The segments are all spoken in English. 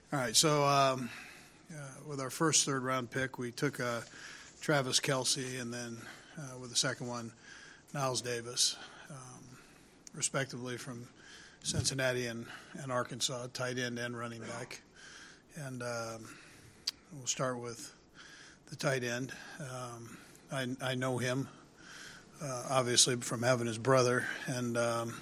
All right, so with our first third-round pick, we took Travis Kelce, and then with the second one, Niles Davis, respectively from Cincinnati and Arkansas, tight end and running back. And we'll start with the tight end. I know him, obviously, from having his brother, and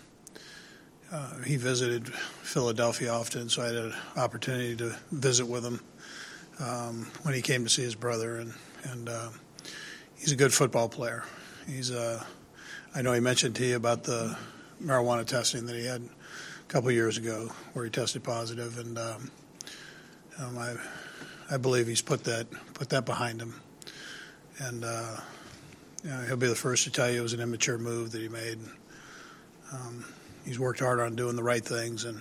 he visited Philadelphia often, so I had an opportunity to visit with him when he came to see his brother, and he's a good football player. I know he mentioned to you about the marijuana testing that he had a couple of years ago, where he tested positive, and I believe he's put that behind him, and he'll be the first to tell you it was an immature move that he made. He's worked hard on doing the right things, and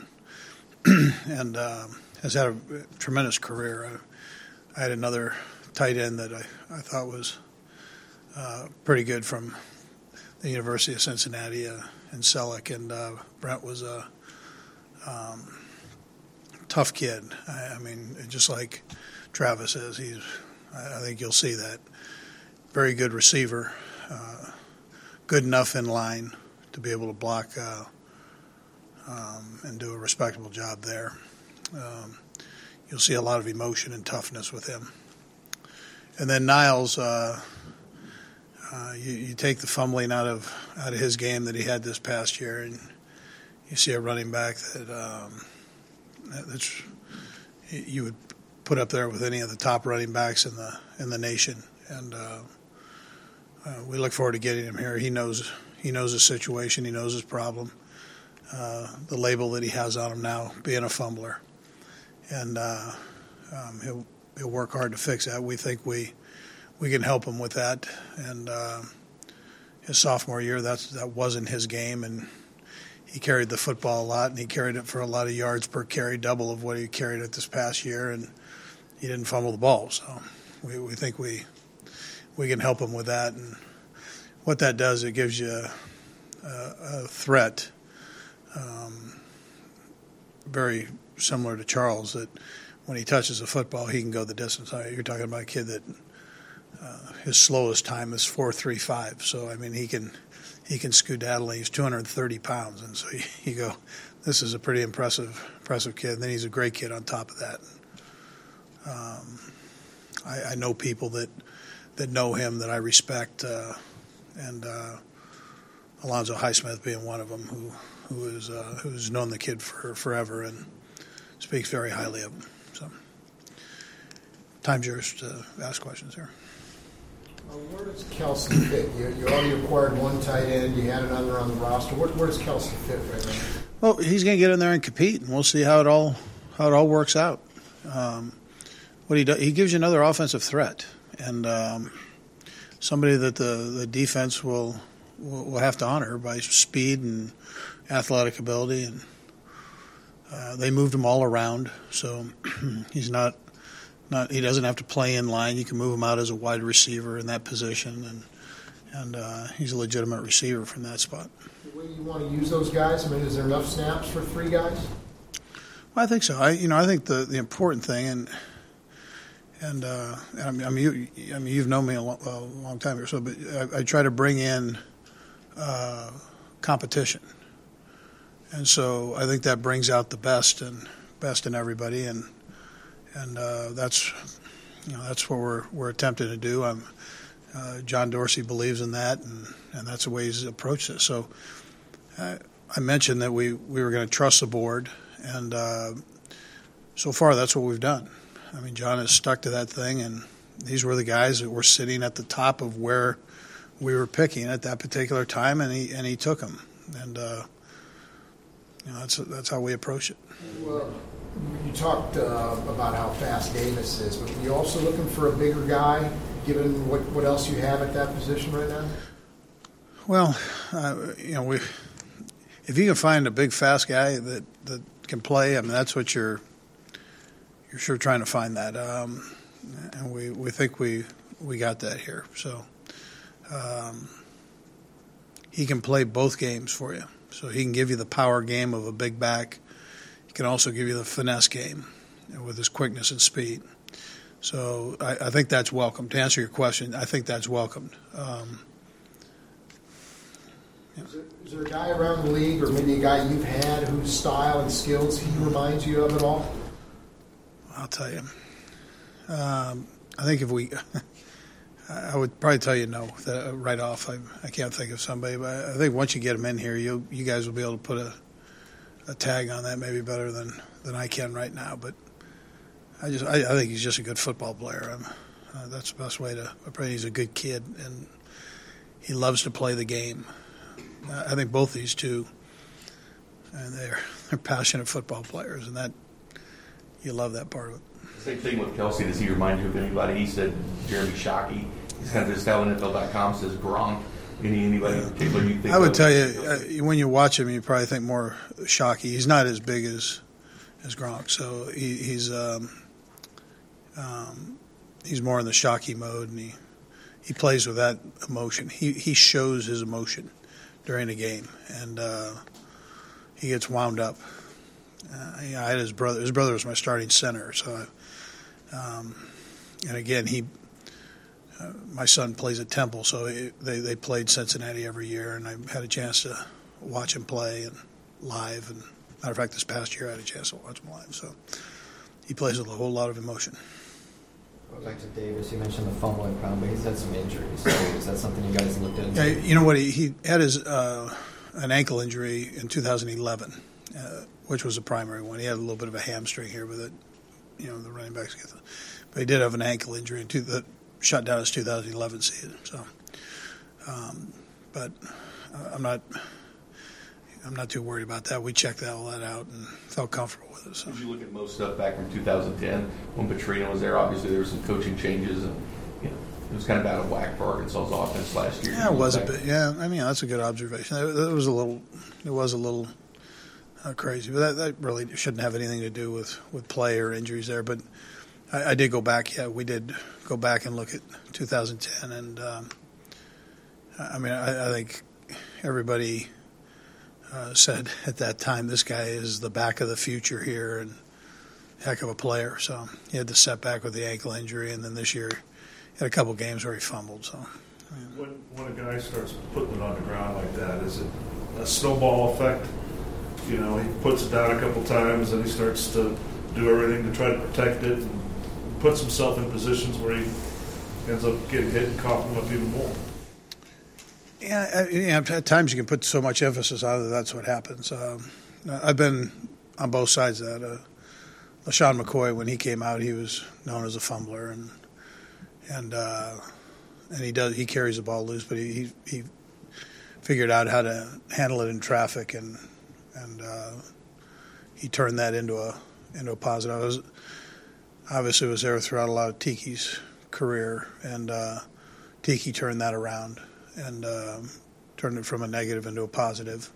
has had a tremendous career. I had another tight end that I thought was pretty good from the University of Cincinnati in Selleck, and Brent was a tough kid. I mean, just like Travis is. I think you'll see that. Very good receiver, good enough in line to be able to block and do a respectable job there. You'll see a lot of emotion and toughness with him. And then Niles, you take the fumbling out of his game that he had this past year, and you see a running back that's you would put up there with any of the top running backs in the nation. And we look forward to getting him here. He knows his situation. He knows his problem. The label that he has on him now, being a fumbler, and he'll work hard to fix that. We think we can help him with that. And his sophomore year, that wasn't his game, and he carried the football a lot, and he carried it for a lot of yards per carry, double of what he carried it this past year, and he didn't fumble the ball. So we think we can help him with that. And what that does, it gives you a threat. Very similar to Charles, that when he touches a football, he can go the distance. You're talking about a kid that his slowest time is 4.35. So I mean, he can skedaddle. He's 230 pounds, and so you go, this is a pretty impressive kid. And then he's a great kid on top of that. I know people that know him that I respect, and Alonzo Highsmith being one of them, who's known the kid for forever and speaks very highly of him. So, time's yours to ask questions here. Where does Kelce fit? You already acquired one tight end. You had another on the roster. Where does Kelce fit right now? Well, he's going to get in there and compete, and we'll see how it all works out. What he does, he gives you another offensive threat, and somebody that the defense will have to honor by speed and athletic ability, and they moved him all around, so he's not he doesn't have to play in line. You can move him out as a wide receiver in that position, and he's a legitimate receiver from that spot. The way you want to use those guys, I mean, is there enough snaps for three guys? Well, I think so. I think the important thing, and I mean, you've known me a long time or so, but I try to bring in competition. And so I think that brings out the best in everybody, and that's what we're attempting to do. John Dorsey believes in that, and that's the way he's approached it. So I mentioned that we were going to trust the board, and so far that's what we've done. I mean, John has stuck to that thing, and these were the guys that were sitting at the top of where we were picking at that particular time, and he took them, and that's how we approach it. Well, you talked about how fast Davis is, but are you also looking for a bigger guy, given what else you have at that position right now? Well, if you can find a big, fast guy that can play, I mean, that's what you're sure trying to find that, and we think we got that here. So he can play both games for you. So he can give you the power game of a big back. He can also give you the finesse game. with his quickness and speed. So I think that's welcome. To answer your question, I think that's welcomed. Is there a guy around the league, or maybe a guy you've had whose style and skills he reminds you of at all? I'll tell you. I think if we, I would probably tell you no right off. I can't think of somebody, but I think once you get him in here, you guys will be able to put a tag on that maybe better than I can right now. But I think he's just a good football player. That's the best way to put it. He's a good kid, and he loves to play the game. I think both these two, and they're passionate football players, and that you love that part of it. Same thing with Kelsey. Does he remind you of anybody? He said Jeremy Shockey. He's kind of just how NFL.com says Gronk. Anybody in particular you think? I would tell you, when you watch him, you probably think more Shockey. He's not as big as Gronk, so he's more in the Shockey mode, and he plays with that emotion. He shows his emotion during the game, and he gets wound up. I had his brother. His brother was my starting center, so. And again, my son plays at Temple, so they played Cincinnati every year, and I had a chance to watch him play and live. And matter of fact, this past year I had a chance to watch him live. So he plays with a whole lot of emotion. Going back to Davis, you mentioned the fumbling problem, but he's had some injuries. So is that something you guys looked into? Yeah, you know what? He had an ankle injury in 2011, which was the primary one. He had a little bit of a hamstring here with it. The running backs get but he did have an ankle injury that shut down his 2011 season. So, but I'm not too worried about that. We checked all that out and felt comfortable with it. So. Did you look at most stuff back from 2010 when Petrino was there? Obviously, there were some coaching changes, and it was kind of out of whack for Arkansas's offense last year. Yeah, it was a bit. Yeah, I mean that's a good observation. It was a little. Crazy, but that really shouldn't have anything to do with play or injuries there. But I did go back. Yeah, we did go back and look at 2010, and I mean, I think everybody said at that time this guy is the back of the future here and heck of a player. So he had the setback with the ankle injury, and then this year he had a couple games where he fumbled. So when a guy starts putting it on the ground like that, is it a snowball effect? He puts it down a couple times, and he starts to do everything to try to protect it, and puts himself in positions where he ends up getting hit and coughing up even more. Yeah, at times you can put so much emphasis on it, that's what happens. I've been on both sides of that. LaShawn McCoy, when he came out, he was known as a fumbler, and he carries the ball loose, but he figured out how to handle it in traffic, and he turned that into a positive. Obviously was there throughout a lot of Tiki's career, and Tiki turned that around and turned it from a negative into a positive.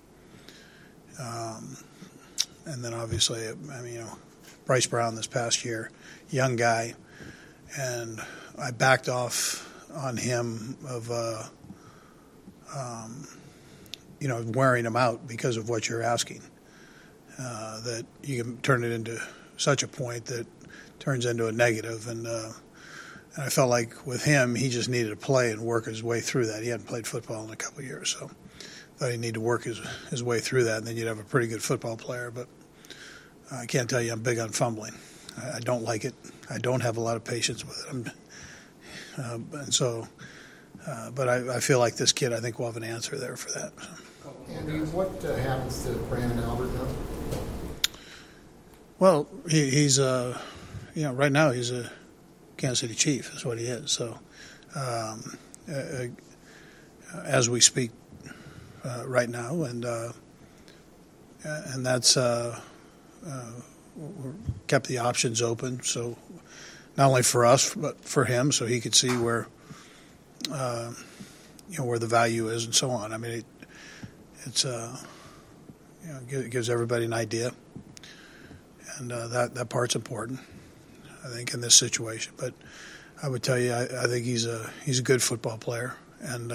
And then obviously, Bryce Brown this past year, young guy, and I backed off on him of wearing him out because of what you're asking. That you can turn it into such a point that turns into a negative, and I felt like with him, he just needed to play and work his way through that. He hadn't played football in a couple of years, so I thought he'd need to work his way through that, and then you'd have a pretty good football player. But I can't tell you I'm big on fumbling. I don't like it. I don't have a lot of patience with it. And so, but I feel like this kid, I think we'll have an answer there for that. So. Andy, what happens to Brandon Albert now? Well, he's right now he's a Kansas City Chief is what he is. So, as we speak right now, and that's we're kept the options open. So, not only for us but for him, so he could see where where the value is and so on. I mean, it gives everybody an idea. And that part's important, I think, in this situation. But I would tell you, I think he's a good football player and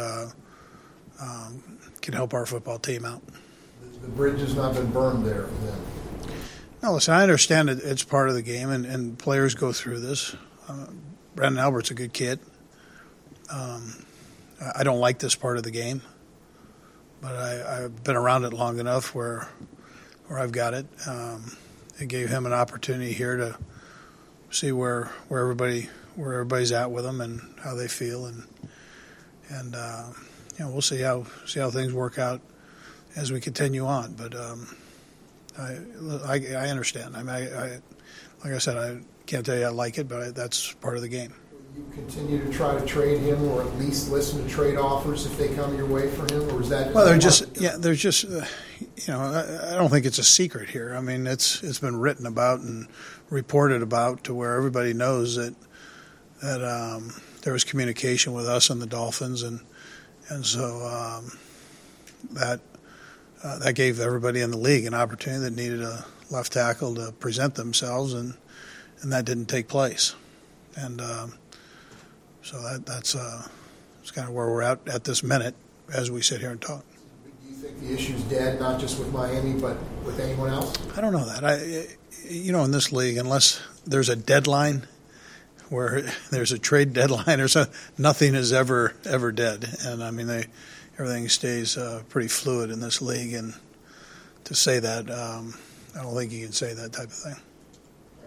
can help our football team out. The bridge has not been burned there for them. No, listen, I understand it's part of the game, and players go through this. Brandon Albert's a good kid. I don't like this part of the game, but I've been around it long enough where I've got it. It gave him an opportunity here to see where everybody's at with them and how they feel, and we'll see how things work out as we continue on. But I understand. I mean, like I said, I can't tell you I like it, but that's part of the game. You continue to try to trade him, or at least listen to trade offers if they come your way for him, or is that? Well, they're just I don't think it's a secret here. I mean, it's been written about and reported about to where everybody knows that there was communication with us and the Dolphins, and so that gave everybody in the league an opportunity that needed a left tackle to present themselves, and that didn't take place. And so that's kind of where we're at this minute as we sit here and talk. Do you think the issue's dead, not just with Miami, but with anyone else? I don't know that. In this league, unless there's a deadline where there's a trade deadline or something, nothing is ever dead. And I mean, everything stays pretty fluid in this league. And to say that, I don't think you can say that type of thing.